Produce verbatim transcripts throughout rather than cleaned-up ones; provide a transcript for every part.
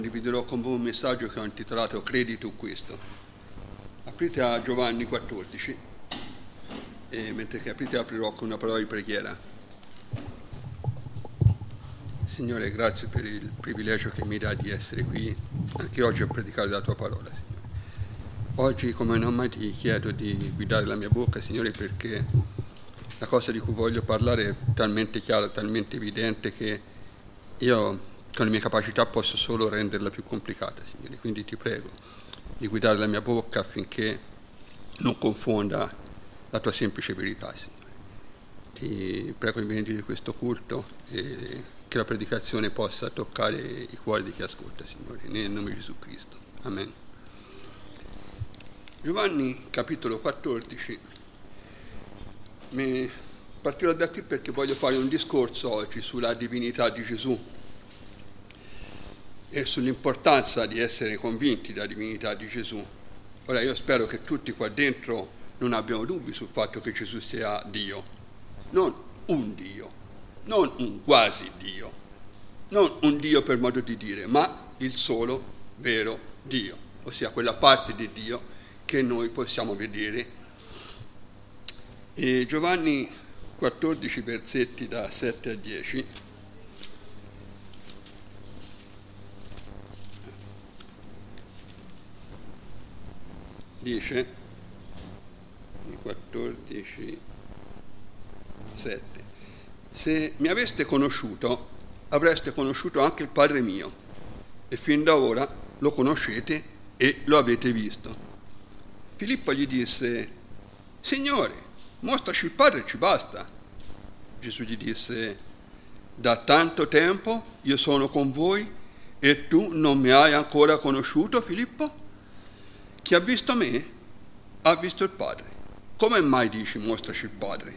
Condividerò con voi un messaggio che ho intitolato Credi tu questo. Aprite a Giovanni quattordici e mentre che aprite aprirò con una parola di preghiera. Signore, grazie per il privilegio che mi dà di essere qui anche oggi a predicare la tua parola, Signore. Oggi come non mai ti chiedo di guidare la mia bocca, Signore, perché la cosa di cui voglio parlare è talmente chiara, talmente evidente che io con le mie capacità posso solo renderla più complicata, Signore. Quindi ti prego di guidare la mia bocca affinché non confonda la tua semplice verità, Signore. Ti prego di benedire questo culto e che la predicazione possa toccare i cuori di chi ascolta, Signore, nel nome di Gesù Cristo. Amen. Giovanni capitolo quattordici. Mi partirò da qui perché voglio fare un discorso oggi sulla divinità di Gesù e sull'importanza di essere convinti della divinità di Gesù. Ora io spero che tutti qua dentro non abbiano dubbi sul fatto che Gesù sia Dio, non un Dio, non un quasi Dio, non un Dio per modo di dire, ma il solo vero Dio, ossia quella parte di Dio che noi possiamo vedere. E Giovanni quattordici versetti da sette a dieci. Dice, quattordici, sette, se mi aveste conosciuto, avreste conosciuto anche il Padre mio, e fin da ora lo conoscete e lo avete visto. Filippo gli disse, Signore, mostraci il Padre e ci basta. Gesù gli disse, da tanto tempo io sono con voi e tu non mi hai ancora conosciuto, Filippo? Chi ha visto me ha visto il Padre. Come mai dici mostraci il Padre?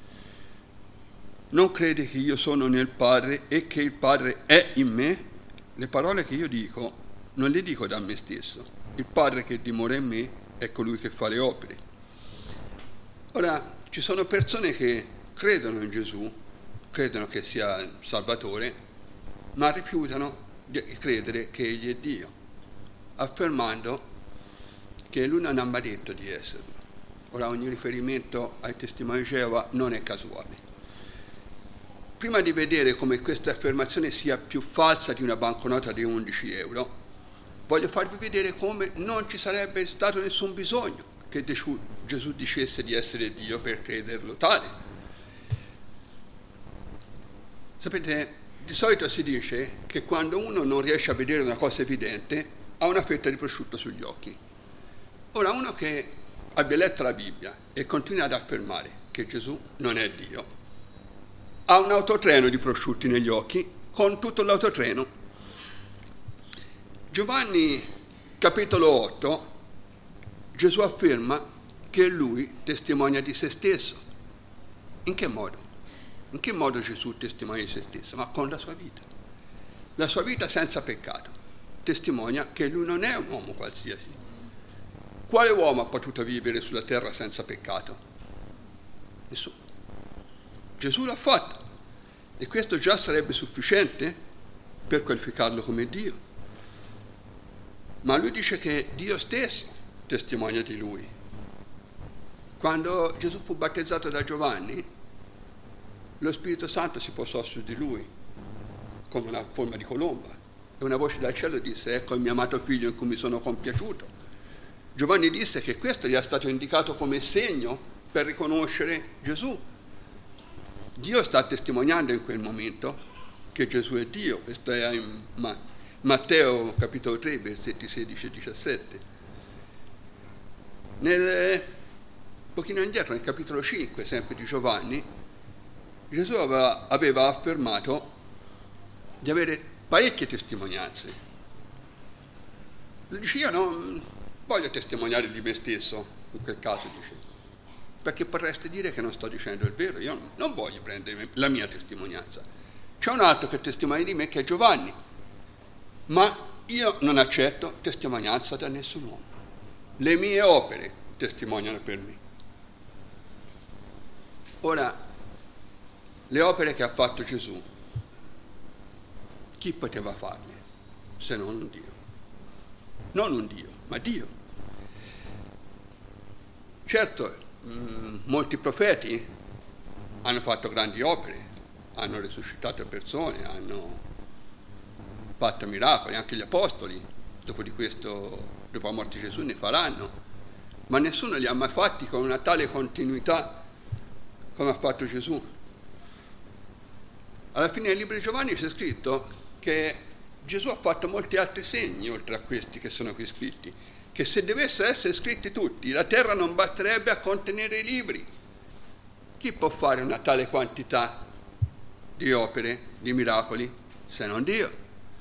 Non credi che io sono nel Padre e che il Padre è in me? Le parole che io dico non le dico da me stesso. Il Padre che dimora in me è colui che fa le opere. Ora, ci sono persone che credono in Gesù, credono che sia il Salvatore, ma rifiutano di credere che Egli è Dio, affermando che lui non ha mai detto di esserlo. Ora ogni riferimento ai testimoni di Geova non è casuale. Prima di vedere come questa affermazione sia più falsa di una banconota di undici euro, voglio farvi vedere come non ci sarebbe stato nessun bisogno che Gesù dicesse di essere Dio per crederlo tale. Sapete, di solito si dice che quando uno non riesce a vedere una cosa evidente, ha una fetta di prosciutto sugli occhi. Ora, uno che abbia letto la Bibbia e continua ad affermare che Gesù non è Dio, ha un autotreno di prosciutti negli occhi con tutto l'autotreno. Giovanni capitolo otto, Gesù afferma che lui testimonia di se stesso. In che modo? In che modo Gesù testimonia di se stesso? Ma con la sua vita. La sua vita senza peccato testimonia che lui non è un uomo qualsiasi. Quale uomo ha potuto vivere sulla terra senza peccato? Nessuno. Gesù l'ha fatto e questo già sarebbe sufficiente per qualificarlo come Dio. Ma lui dice che Dio stesso testimonia di lui. Quando Gesù fu battezzato da Giovanni, lo Spirito Santo si posò su di lui come una forma di colomba e una voce dal cielo disse, ecco il mio amato figlio in cui mi sono compiaciuto. Giovanni disse che questo gli è stato indicato come segno per riconoscere Gesù. Dio sta testimoniando in quel momento che Gesù è Dio. Questo è in Matteo capitolo tre, versetti sedici e diciassette. Nel pochino indietro, nel capitolo cinque, sempre di Giovanni, Gesù aveva, aveva affermato di avere parecchie testimonianze. Lui dice, io non voglio testimoniare di me stesso, in quel caso dice, perché potreste dire che non sto dicendo il vero, io non voglio prendere la mia testimonianza. C'è un altro che testimonia di me che è Giovanni, ma io non accetto testimonianza da nessun uomo. Le mie opere testimoniano per me. Ora, le opere che ha fatto Gesù, chi poteva farle? se non un Dio. Non un Dio, ma Dio. Certo, mh, molti profeti hanno fatto grandi opere, hanno risuscitato persone, hanno fatto miracoli, anche gli apostoli, dopo di questo, dopo la morte di Gesù, ne faranno, ma nessuno li ha mai fatti con una tale continuità come ha fatto Gesù. Alla fine del libro di Giovanni c'è scritto che Gesù ha fatto molti altri segni, oltre a questi che sono qui scritti, che se dovessero essere scritti tutti, la terra non basterebbe a contenere i libri. Chi può fare una tale quantità di opere, di miracoli, se non Dio?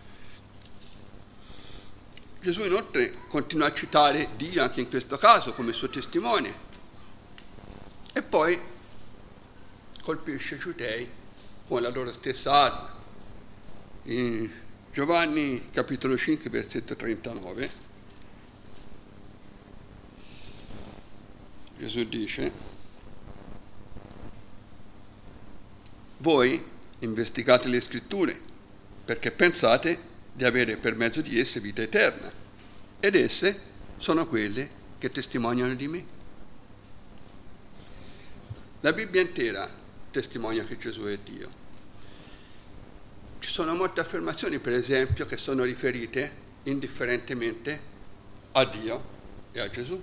Gesù inoltre continua a citare Dio anche in questo caso come suo testimone e poi colpisce i giudei con la loro stessa arma. In Giovanni capitolo cinque versetto trentanove Gesù dice: voi investigate le scritture perché pensate di avere per mezzo di esse vita eterna, ed esse sono quelle che testimoniano di me. La Bibbia intera testimonia che Gesù è Dio. Ci sono molte affermazioni, per esempio, che sono riferite indifferentemente a Dio e a Gesù.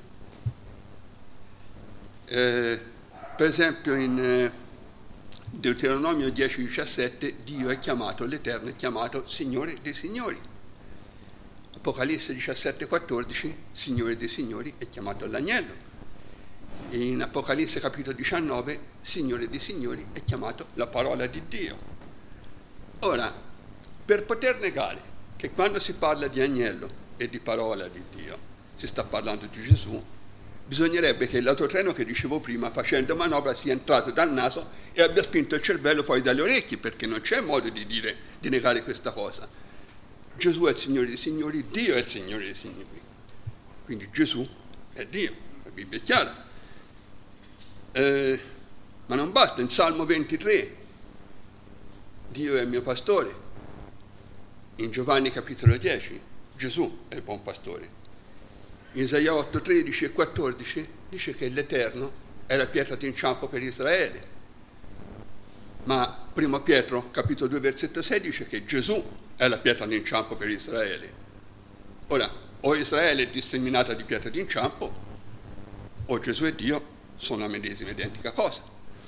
Eh, per esempio in eh, Deuteronomio dieci diciassette Dio è chiamato, l'Eterno è chiamato Signore dei Signori. Apocalisse diciassette quattordici Signore dei Signori è chiamato l'Agnello. In Apocalisse capitolo diciannove Signore dei Signori è chiamato la parola di Dio. Ora, per poter negare che quando si parla di Agnello e di parola di Dio si sta parlando di Gesù, bisognerebbe che l'autotreno che dicevo prima, facendo manovra, sia entrato dal naso e abbia spinto il cervello fuori dalle orecchie, perché non c'è modo di dire, di negare questa cosa. Gesù è il Signore dei Signori, Dio è il Signore dei Signori. Quindi Gesù è Dio, la Bibbia è chiara. Eh, ma non basta, in Salmo ventitré, Dio è il mio pastore. In Giovanni capitolo dieci, Gesù è il buon pastore. In Isaia otto, tredici e quattordici dice che l'Eterno è la pietra d'inciampo per Israele. Ma primo Pietro, capitolo due, versetto sei, dice che Gesù è la pietra d'inciampo per Israele. Ora, o Israele è disseminata di pietra d'inciampo, o Gesù e Dio sono la medesima identica cosa.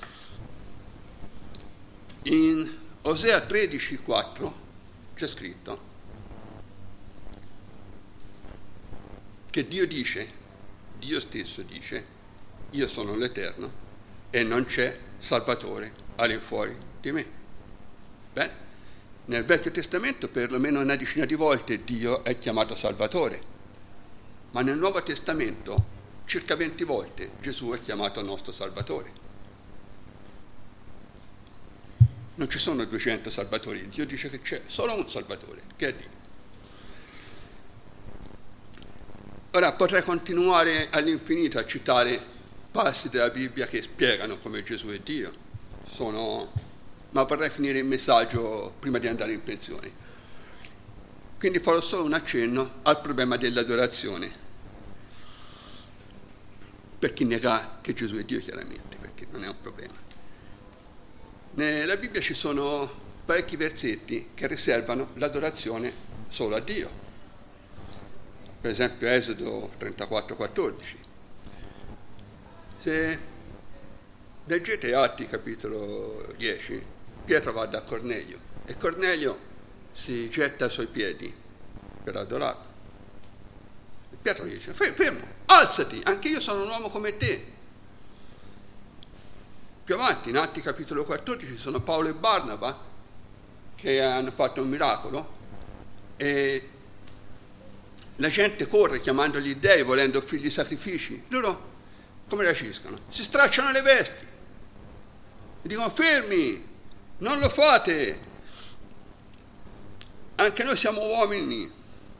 In Osea tredici, quattro c'è scritto che Dio dice, Dio stesso dice, io sono l'Eterno e non c'è Salvatore all'infuori di me. Beh, nel Vecchio Testamento perlomeno una decina di volte Dio è chiamato Salvatore, ma nel Nuovo Testamento circa venti volte Gesù è chiamato nostro Salvatore. Non ci sono duecento Salvatori, Dio dice che c'è solo un Salvatore, che è Dio. Ora potrei continuare all'infinito a citare passi della Bibbia che spiegano come Gesù è Dio, sono... ma vorrei finire il messaggio prima di andare in pensione. Quindi farò solo un accenno al problema dell'adorazione, per chi nega che Gesù è Dio, chiaramente, perché non è un problema. Nella Bibbia ci sono parecchi versetti che riservano l'adorazione solo a Dio. Per esempio Esodo trentaquattro quattordici. Se leggete Atti capitolo dieci, Pietro va da Cornelio e Cornelio si getta ai suoi piedi per adorarlo. E Pietro gli dice: fermo, alzati, anche io sono un uomo come te. Più avanti in Atti capitolo quattordici sono Paolo e Barnaba che hanno fatto un miracolo e la gente corre chiamando gli dei, volendo offrirgli sacrifici. Loro come reagiscono? Si stracciano le vesti e dicono: fermi, non lo fate, anche noi siamo uomini.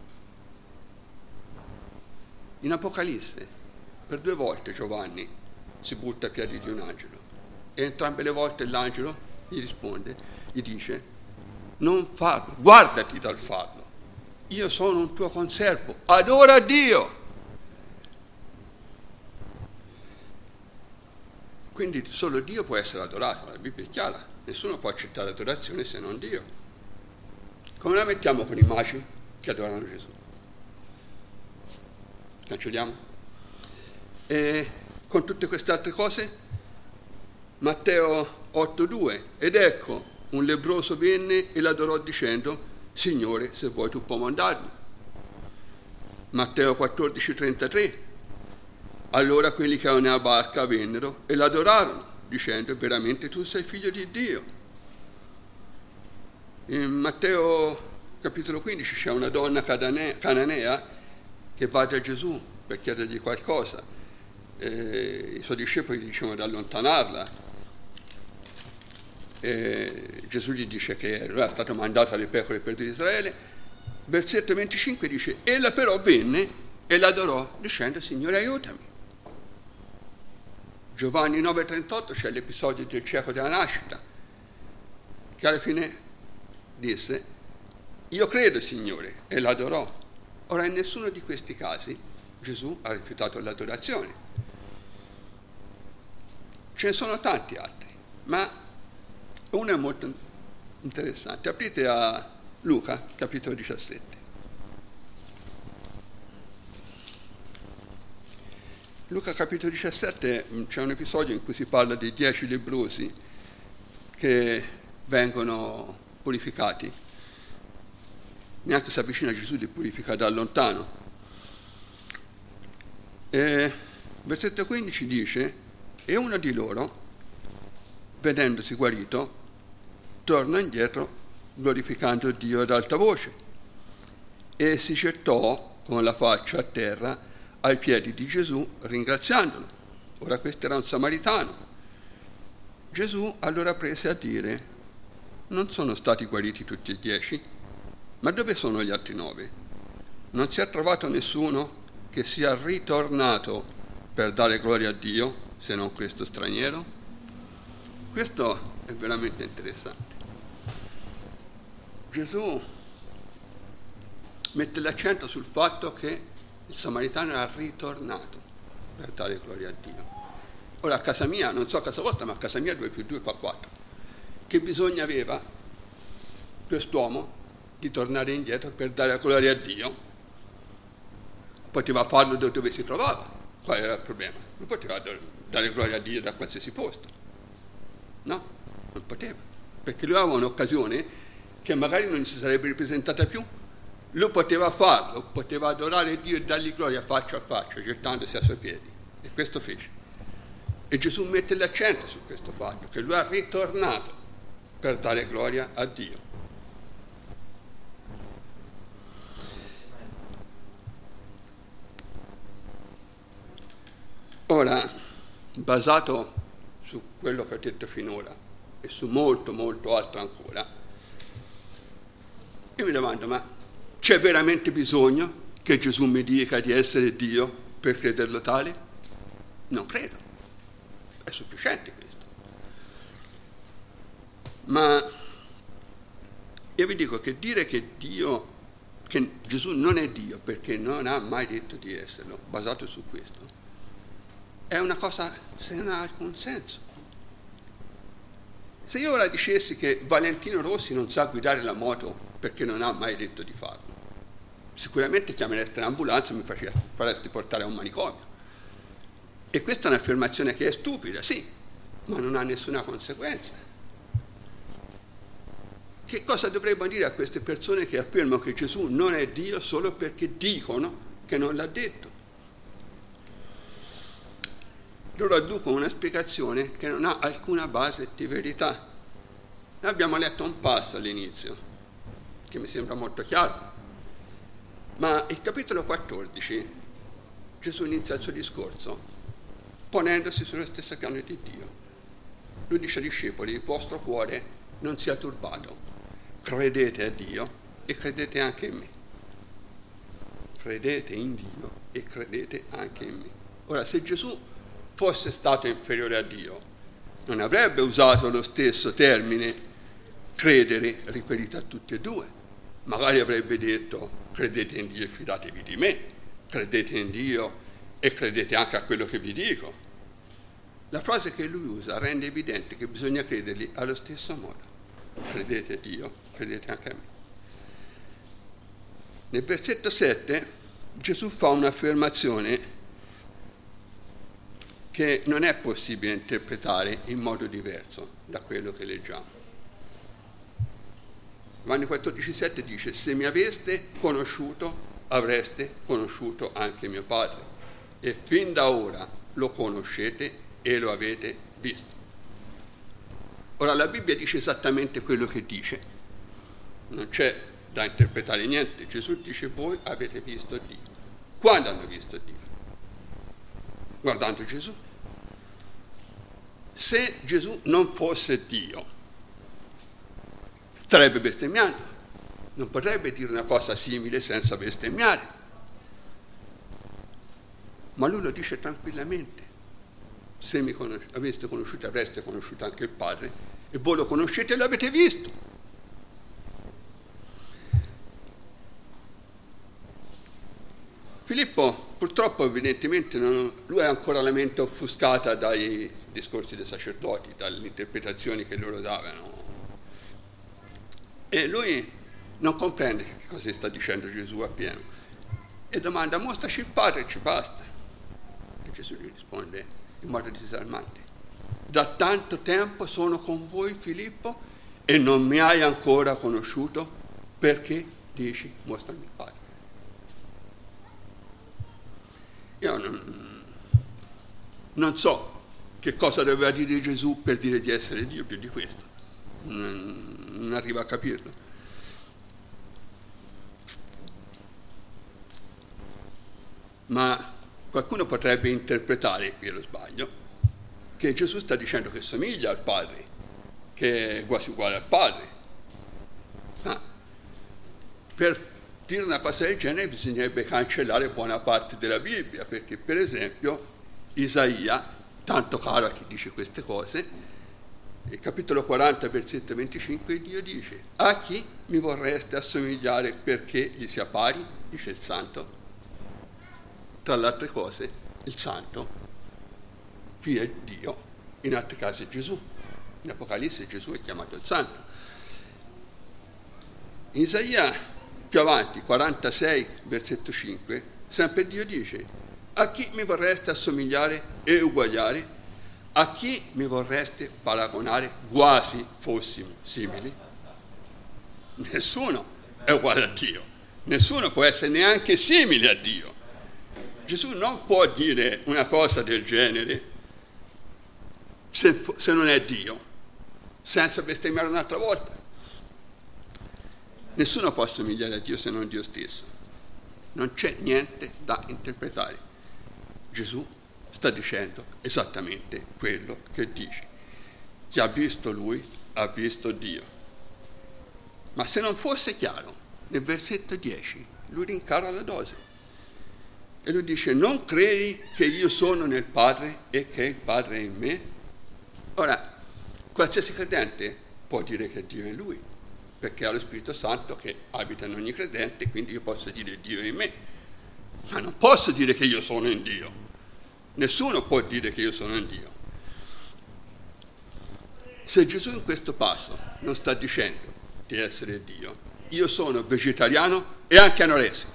In Apocalisse per due volte Giovanni si butta a piedi di un angelo e entrambe le volte l'angelo gli risponde, gli dice: non farlo, guardati dal farlo. io sono un tuo conservo, adora Dio. Quindi solo Dio può essere adorato, la Bibbia è chiara, nessuno può accettare l'adorazione se non Dio. Come la mettiamo con i magi che adorano Gesù? Cancelliamo? E con tutte queste altre cose, Matteo otto due, ed ecco, un lebbroso venne e l'adorò dicendo, Signore, se vuoi tu puoi mandarmi. Matteo quattordici trentatré, allora quelli che erano nella barca vennero e l'adorarono, dicendo, veramente tu sei figlio di Dio. In Matteo capitolo quindici c'è una donna cananea che va da Gesù per chiedergli qualcosa. Eh, I suoi discepoli dicevano di allontanarla. E Gesù gli dice che era stato mandato alle pecore per Israele. Versetto venticinque dice, ella però venne e l'adorò dicendo, Signore aiutami. Giovanni nove trentotto c'è l'episodio del cieco della nascita, che alla fine disse, io credo Signore, e l'adorò. Ora in nessuno di questi casi Gesù ha rifiutato l'adorazione. Ce ne sono tanti altri, ma uno è molto interessante. Aprite a Luca, capitolo diciassette. Luca, capitolo diciassette, c'è un episodio in cui si parla dei dieci lebbrosi che vengono purificati. Neanche si avvicina a Gesù, li purifica da lontano. E versetto quindici dice, e uno di loro, vedendosi guarito, torna indietro glorificando Dio ad alta voce e si gettò con la faccia a terra ai piedi di Gesù ringraziandolo. Ora questo era un samaritano. Gesù allora prese a dire, non sono stati guariti tutti e dieci? Ma dove sono gli altri nove? Non si è trovato nessuno che sia ritornato per dare gloria a Dio, se non questo straniero? Questo è veramente interessante. Gesù mette l'accento sul fatto che il samaritano era ritornato per dare gloria a Dio. Ora a casa mia, non so a casa vostra, ma a casa mia due più due fa quattro. Che bisogno aveva quest'uomo di tornare indietro per dare gloria a Dio? Poteva farlo da dove si trovava. Qual era il problema? Non poteva dare gloria a Dio da qualsiasi posto. No, non poteva. Perché lui aveva un'occasione che magari non gli si sarebbe ripresentata più. Lui poteva farlo, poteva adorare Dio e dargli gloria faccia a faccia, gettandosi ai suoi piedi. E questo fece. E Gesù mette l'accento su questo fatto, che lui è ritornato per dare gloria a Dio. Ora, basato su quello che ho detto finora e su molto, molto altro ancora, io mi domando, ma c'è veramente bisogno che Gesù mi dica di essere Dio per crederlo tale? Non credo. È sufficiente questo. Ma io vi dico che dire che Dio, che Gesù non è Dio perché non ha mai detto di esserlo, basato su questo, è una cosa se non ha alcun senso. Se io ora dicessi che Valentino Rossi non sa guidare la moto perché non ha mai detto di farlo, sicuramente chiamereste l'ambulanza e mi faresti portare a un manicomio. E questa è un'affermazione che è stupida, sì, ma non ha nessuna conseguenza. Che cosa dovremmo dire a queste persone che affermano che Gesù non è Dio solo perché dicono che non l'ha detto? Loro adducono una spiegazione che non ha alcuna base di verità. Noi abbiamo letto un passo all'inizio, che mi sembra molto chiaro, ma il capitolo quattordici, Gesù inizia il suo discorso ponendosi sullo stesso piano di Dio. Lui dice ai discepoli, il vostro cuore non sia turbato, credete a Dio e credete anche in me. Credete in Dio e credete anche in me. Ora, se Gesù fosse stato inferiore a Dio, non avrebbe usato lo stesso termine credere riferito a tutti e due, magari avrebbe detto: credete in Dio e fidatevi di me, credete in Dio e credete anche a quello che vi dico. La frase che lui usa rende evidente che bisogna credergli allo stesso modo. Credete a Dio, credete anche a me. Nel versetto sette Gesù fa un'affermazione che non è possibile interpretare in modo diverso da quello che leggiamo. Giovanni quattordici sette dice: se mi aveste conosciuto avreste conosciuto anche mio Padre, e fin da ora lo conoscete e lo avete visto. Ora la Bibbia dice esattamente quello che dice, non c'è da interpretare niente. Gesù dice: voi avete visto Dio. Quando hanno visto Dio? Guardando Gesù. Se Gesù non fosse Dio, starebbe bestemmiando, non potrebbe dire una cosa simile senza bestemmiare, ma lui lo dice tranquillamente: se mi conos- aveste conosciuto avreste conosciuto anche il Padre, e voi lo conoscete e lo avete visto. Filippo purtroppo evidentemente non, lui ha ancora la mente offuscata dai discorsi dei sacerdoti, dalle interpretazioni che loro davano, e lui non comprende che cosa sta dicendo Gesù appieno e domanda: mostraci il Padre e ci basta. E Gesù gli risponde in modo disarmante: da tanto tempo sono con voi, Filippo, e non mi hai ancora conosciuto, perché dici mostrami il Padre? Io non, non so che cosa doveva dire Gesù per dire di essere Dio, più di questo. Non, non arrivo a capirlo. Ma qualcuno potrebbe interpretare, qui lo sbaglio, che Gesù sta dicendo che somiglia al Padre, che è quasi uguale al Padre. Ma per dire una cosa del genere bisognerebbe cancellare buona parte della Bibbia, perché per esempio Isaia, tanto caro a chi dice queste cose, nel capitolo quaranta, versetto venticinque, Dio dice: a chi mi vorreste assomigliare perché gli sia pari? Dice il Santo. Tra le altre cose, il Santo, figlio di Dio, in altri casi è Gesù. In Apocalisse Gesù è chiamato il Santo. In Isaia, più avanti, quarantasei, versetto cinque, sempre Dio dice: a chi mi vorreste assomigliare e uguagliare? A chi mi vorreste paragonare quasi fossimo simili? Nessuno è uguale a Dio, nessuno può essere neanche simile a Dio. Gesù non può dire una cosa del genere se, se non è Dio, senza bestemmiare un'altra volta. Nessuno può assomigliare a Dio se non Dio stesso. Non c'è niente da interpretare. Gesù sta dicendo esattamente quello che dice. Chi ha visto Lui ha visto Dio. Ma se non fosse chiaro, nel versetto dieci, lui rincara la dose. E lui dice: non credi che io sono nel Padre e che il Padre è in me? Ora, qualsiasi credente può dire che Dio è in lui, perché ha lo Spirito Santo che abita in ogni credente, quindi io posso dire Dio è in me, ma non posso dire che io sono in Dio. Nessuno può dire che io sono in Dio. Se Gesù in questo passo non sta dicendo di essere Dio, io sono vegetariano e anche anoressico.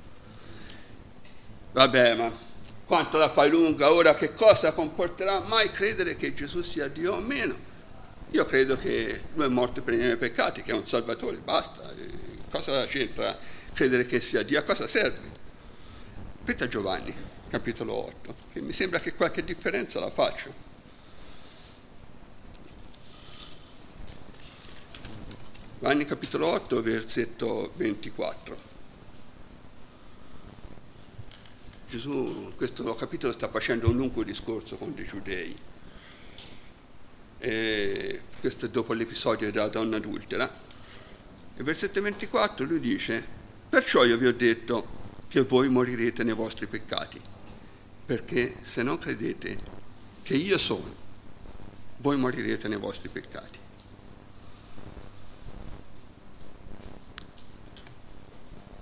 Vabbè, ma quanto la fai lunga ora, che cosa comporterà mai credere che Gesù sia Dio o meno? Io credo che lui è morto per i miei peccati, che è un salvatore, basta. Cosa c'entra credere che sia Dio? A cosa serve? Aprite a Giovanni, capitolo otto, che mi sembra che qualche differenza la faccio. Giovanni capitolo otto, versetto ventiquattro. Gesù in questo capitolo sta facendo un lungo discorso con dei giudei. E questo è dopo l'episodio della donna adultera. E versetto ventiquattro lui dice: perciò io vi ho detto che voi morirete nei vostri peccati, perché se non credete che io sono, voi morirete nei vostri peccati.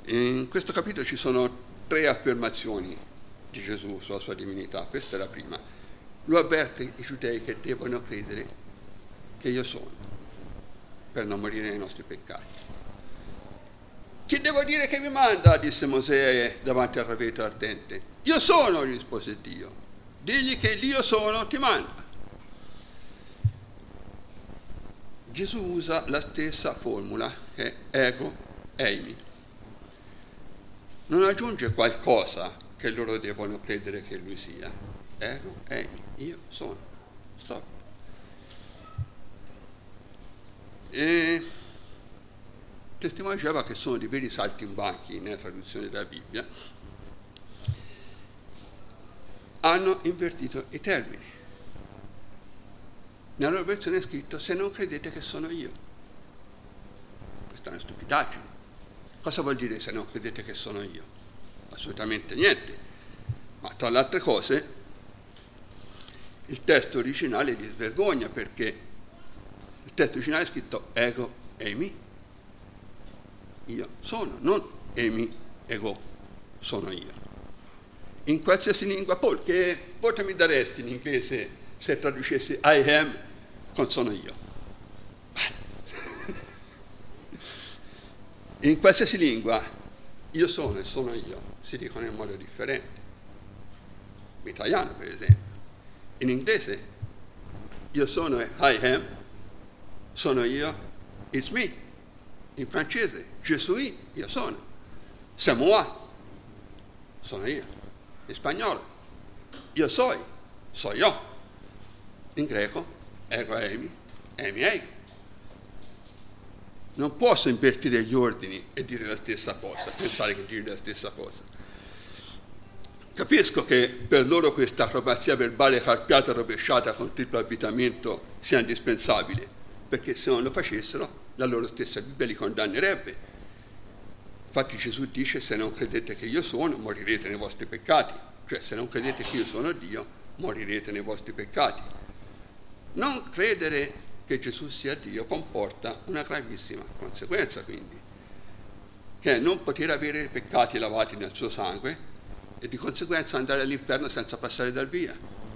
In questo capitolo ci sono tre affermazioni di Gesù sulla sua divinità. Questa è la prima. Lui avverte i giudei che devono credere che io sono, per non morire nei nostri peccati. Chi devo dire che mi manda? Disse Mosè davanti al roveto ardente. Io sono, rispose Dio. Digli che l'io sono ti manda. Gesù usa la stessa formula che è ego eimi. Non aggiunge qualcosa che loro devono credere che lui sia. Ego eimi, io sono. Stop. E testimone Geova, che sono dei veri saltimbanchi nella traduzione della Bibbia, hanno invertito i termini. Nella loro versione è scritto: se non credete che sono io. Questa è una stupidaggine. Cosa vuol dire se non credete che sono io? Assolutamente niente. Ma tra le altre cose il testo originale li svergogna, perché il testo originale è scritto ego eimi, io sono, non emi ego sono io. In qualsiasi lingua, Paul, che voto mi daresti in inglese se traducessi I am con sono io? In qualsiasi lingua io sono e sono io si dicono in modo differente. In italiano, per esempio. In inglese io sono e I am, sono io, it's me. In francese, je suis, io sono. C'est moi, sono io. In spagnolo, io soy, so io. In greco, ego eimi, emi ego. Non posso invertire gli ordini e dire la stessa cosa, pensare che dire la stessa cosa. Capisco che per loro questa acrobazia verbale carpiata e rovesciata con triplo avvitamento sia indispensabile, perché se non lo facessero la loro stessa Bibbia li condannerebbe. Infatti Gesù dice: se non credete che io sono, morirete nei vostri peccati. Cioè, se non credete che io sono Dio, morirete nei vostri peccati. Non credere che Gesù sia Dio comporta una gravissima conseguenza, quindi, che è non poter avere i peccati lavati nel suo sangue e di conseguenza andare all'inferno senza passare dal via.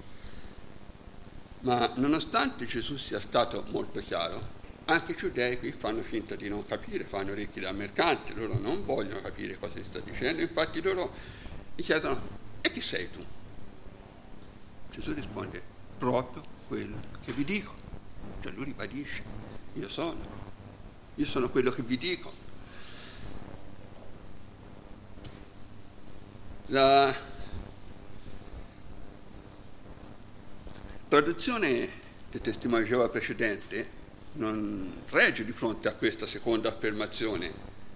Ma nonostante Gesù sia stato molto chiaro, anche i giudei qui fanno finta di non capire, fanno orecchi da mercante, loro non vogliono capire cosa si sta dicendo, infatti loro gli chiedono: e chi sei tu? Gesù risponde: proprio quello che vi dico. Cioè lui ribadisce: io sono, io sono quello che vi dico. La traduzione del testimone di Geova precedente non regge di fronte a questa seconda affermazione,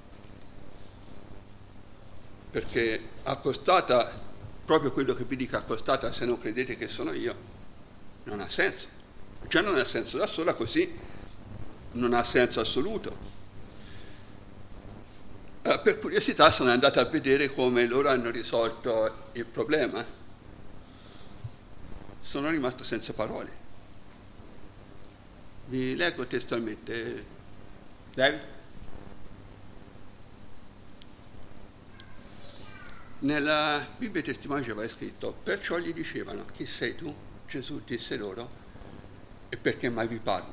perché accostata, proprio quello che vi dico accostata, se non credete che sono io, non ha senso. Già non ha senso da sola, così non ha senso assoluto. Allora, per curiosità sono andato a vedere come loro hanno risolto il problema. Sono rimasto senza parole. Vi leggo testualmente. David? Nella Bibbia Testimone di Geova è scritto: perciò gli dicevano: chi sei tu? Gesù disse loro: e perché mai vi parlo?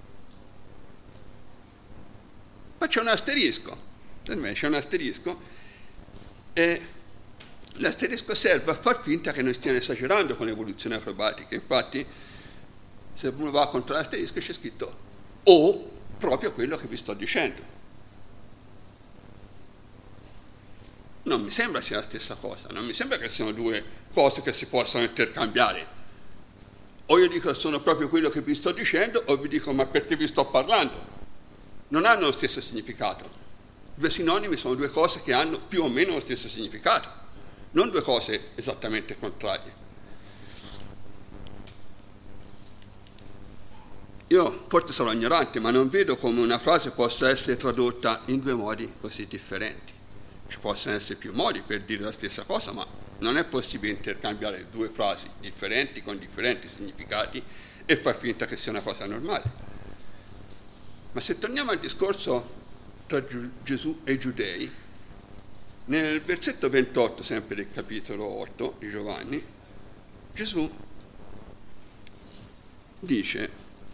Ma c'è un asterisco, per me c'è un asterisco, e l'asterisco serve a far finta che noi stiamo esagerando con le evoluzioni acrobatiche. Infatti, se uno va contro l'asterisco c'è scritto: o proprio quello che vi sto dicendo. Non mi sembra sia la stessa cosa, non mi sembra che siano due cose che si possano intercambiare. O io dico sono proprio quello che vi sto dicendo, o vi dico ma perché vi sto parlando. Non hanno lo stesso significato. Due sinonimi sono due cose che hanno più o meno lo stesso significato, non due cose esattamente contrarie. Io forse sarò ignorante, ma non vedo come una frase possa essere tradotta in due modi così differenti. Ci possono essere più modi per dire la stessa cosa, ma non è possibile intercambiare due frasi differenti con differenti significati e far finta che sia una cosa normale. Ma se torniamo al discorso tra Gesù e i giudei, Nel versetto ventotto, sempre del capitolo otto di Giovanni, Gesù dice: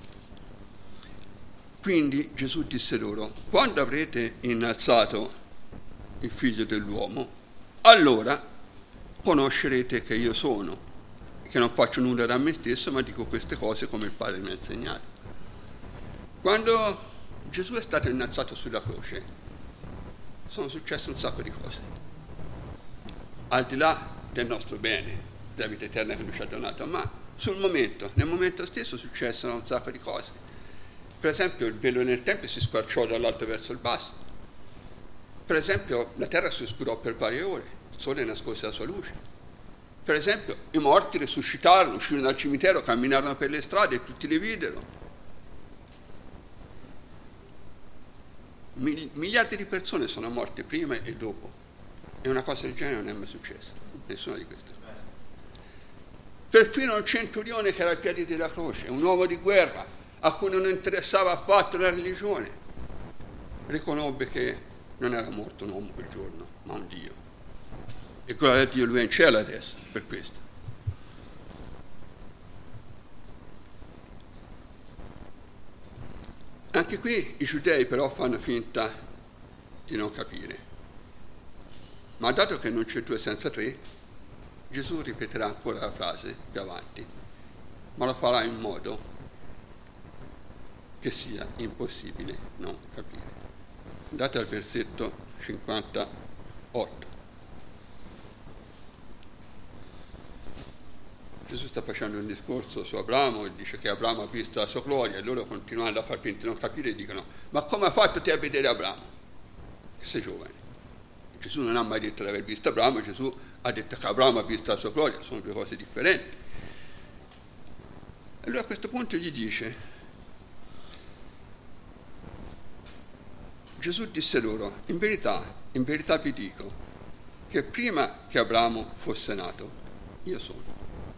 quindi Gesù disse loro: quando avrete innalzato il figlio dell'uomo, allora conoscerete che io sono, che non faccio nulla da me stesso, ma dico queste cose come il Padre mi ha insegnato. Quando Gesù è stato innalzato sulla croce, sono successe un sacco di cose, al di là del nostro bene, della vita eterna che lui ci ha donato, ma sul momento, nel momento stesso successero un sacco di cose. Per esempio, il velo nel tempio si squarciò dall'alto verso il basso. Per esempio, la terra si oscurò per varie ore, il sole nascose la sua luce. Per esempio, i morti risuscitarono, uscirono dal cimitero, camminarono per le strade e tutti li videro. Miliardi di persone sono morte prima e dopo, e una cosa del genere non è mai successa, nessuna di queste cose. Perfino il centurione che era ai piedi della croce, un uomo di guerra a cui non interessava affatto la religione, riconobbe che non era morto un uomo quel giorno, ma un Dio. E gloria a Dio, lui è in cielo adesso per questo. Anche qui i giudei però fanno finta di non capire. Ma dato che non c'è due senza tre, Gesù ripeterà ancora la frase più avanti, ma lo farà in modo che sia impossibile non capire. Andate al versetto cinquantotto. Gesù sta facendo un discorso su Abramo e dice che Abramo ha visto la sua gloria, e loro continuando a far finta di non capire dicono: ma come ha fatto te a vedere Abramo? Che sei giovane. Gesù non ha mai detto di aver visto Abramo, Gesù ha detto che Abramo ha visto la sua gloria, sono due cose differenti. E allora a questo punto gli dice: Gesù disse loro: in verità, in verità vi dico che prima che Abramo fosse nato, io sono.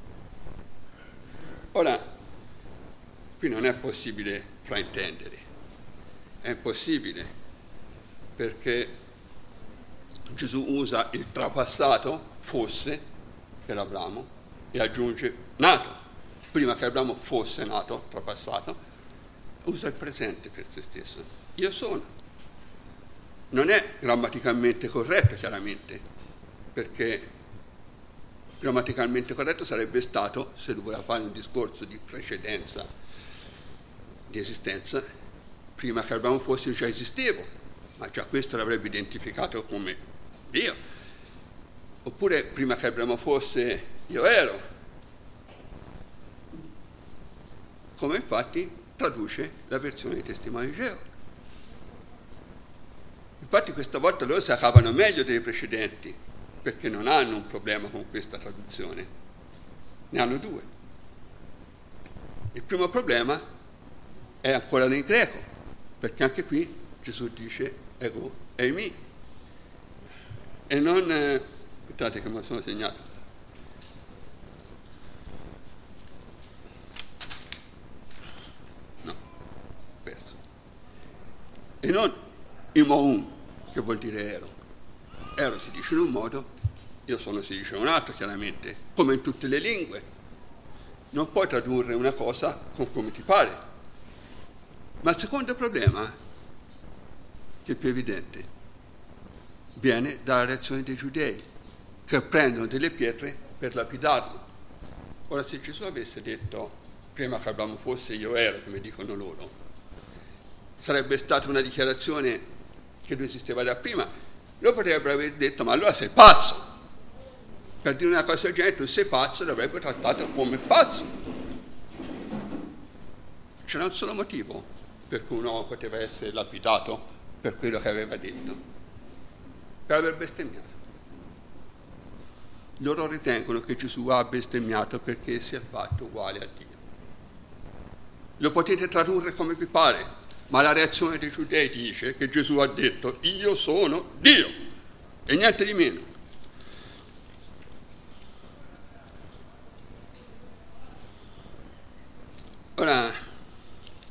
Ora, qui non è possibile fraintendere, è impossibile, perché Gesù usa il trapassato, fosse, per Abramo, e aggiunge nato. Prima che Abramo fosse nato, trapassato, usa il presente per se stesso. Io sono. Non è grammaticalmente corretto, chiaramente, perché grammaticalmente corretto sarebbe stato, se lui voleva fare un discorso di precedenza, di esistenza, prima che Abramo fosse io già esistevo, ma già questo l'avrebbe identificato come Dio. Oppure prima che Abramo fosse io ero, come infatti traduce la versione dei Testimoni di Geova. Infatti questa volta loro si cavano meglio dei precedenti, perché non hanno un problema con questa traduzione, ne hanno due. Il primo problema è ancora nel greco, perché anche qui Gesù dice ego eimi, e non, eh, aspettate che me lo sono segnato, no, perso, e non imoun, che vuol dire ero. Ero si dice in un modo, io sono si dice in un altro, chiaramente, come in tutte le lingue. Non puoi tradurre una cosa con come ti pare. Ma il secondo problema, che è più evidente, viene dalla reazione dei giudei, che prendono delle pietre per lapidarlo. Ora, se Gesù avesse detto, prima che Abramo fosse io ero, come dicono loro, sarebbe stata una dichiarazione che lui esisteva da prima. Lo potrebbero aver detto: ma allora sei pazzo. Per dire una cosa del genere, tu sei pazzo, l'avrebbe trattato come pazzo. C'era un solo motivo per cui un uomo poteva essere lapidato per quello che aveva detto: per aver bestemmiato. Loro ritengono che Gesù ha bestemmiato perché si è fatto uguale a Dio. Lo potete tradurre come vi pare, ma la reazione dei giudei dice che Gesù ha detto: io sono Dio, e niente di meno. Ora,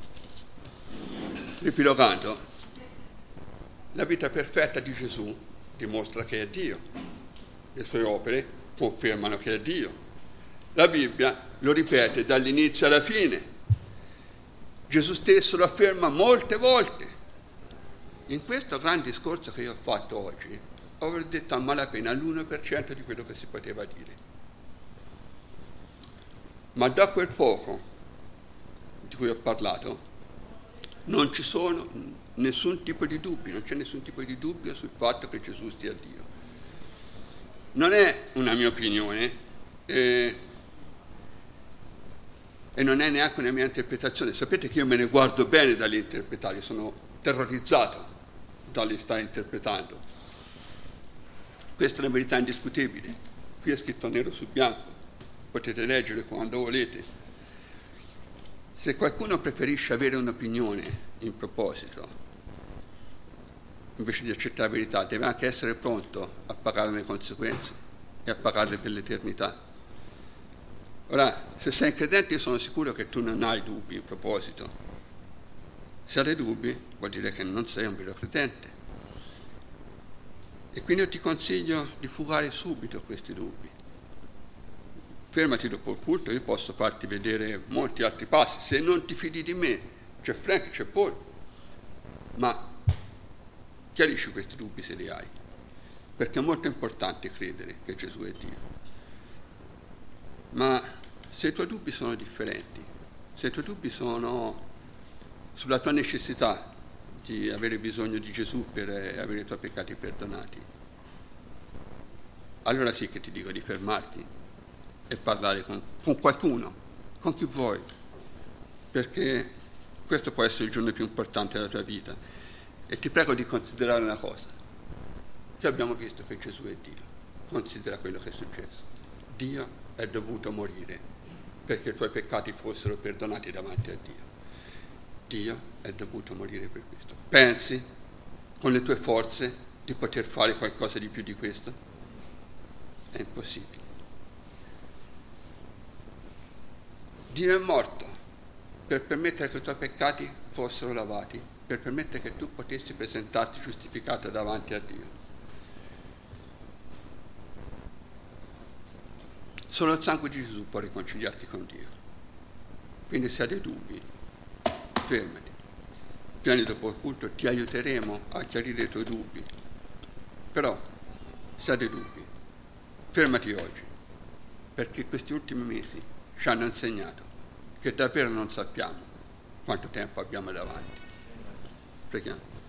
riepilogando, la vita perfetta di Gesù dimostra che è Dio. Le sue opere confermano che è Dio. La Bibbia lo ripete dall'inizio alla fine. Gesù stesso lo afferma molte volte. In questo gran discorso che io ho fatto oggi, avrò detto a malapena l'uno per cento di quello che si poteva dire. Ma da quel poco di cui ho parlato, non ci sono nessun tipo di dubbi, non c'è nessun tipo di dubbio sul fatto che Gesù sia Dio. Non è una mia opinione eh, e non è neanche una mia interpretazione. Sapete che io me ne guardo bene dall'interpretare, sono terrorizzato dalle stare interpretando. Questa è una verità indiscutibile. Qui è scritto nero su bianco, potete leggere quando volete. Se qualcuno preferisce avere un'opinione in proposito, invece di accettare la verità, deve anche essere pronto a pagare le conseguenze e a pagarle per l'eternità. Ora, se sei credente, io sono sicuro che tu non hai dubbi in proposito. Se hai dubbi, vuol dire che non sei un vero credente. E quindi io ti consiglio di fugare subito questi dubbi. Fermati dopo il culto, io posso farti vedere molti altri passi. Se non ti fidi di me, c'è Frank, c'è Paul, ma chiarisci questi dubbi se li hai, perché è molto importante credere che Gesù è Dio. Ma se i tuoi dubbi sono differenti, se i tuoi dubbi sono sulla tua necessità di avere bisogno di Gesù per avere i tuoi peccati perdonati, allora sì che ti dico di fermarti e parlare con, con qualcuno, con chi vuoi, perché questo può essere il giorno più importante della tua vita. E ti prego di considerare una cosa, che abbiamo visto che Gesù è Dio. Considera quello che è successo. Dio è dovuto morire perché i tuoi peccati fossero perdonati davanti a Dio. Dio è dovuto morire per questo. Pensi con le tue forze di poter fare qualcosa di più di questo? È impossibile. Dio è morto per permettere che i tuoi peccati fossero lavati, per permettere che tu potessi presentarti giustificato davanti a Dio. Solo il sangue di Gesù può riconciliarti con Dio. Quindi se hai dei dubbi, fermati. Vieni dopo il culto, ti aiuteremo a chiarire i tuoi dubbi. Però, se hai dei dubbi, fermati oggi, perché questi ultimi mesi ci hanno insegnato che davvero non sappiamo quanto tempo abbiamo davanti. Preghiamo.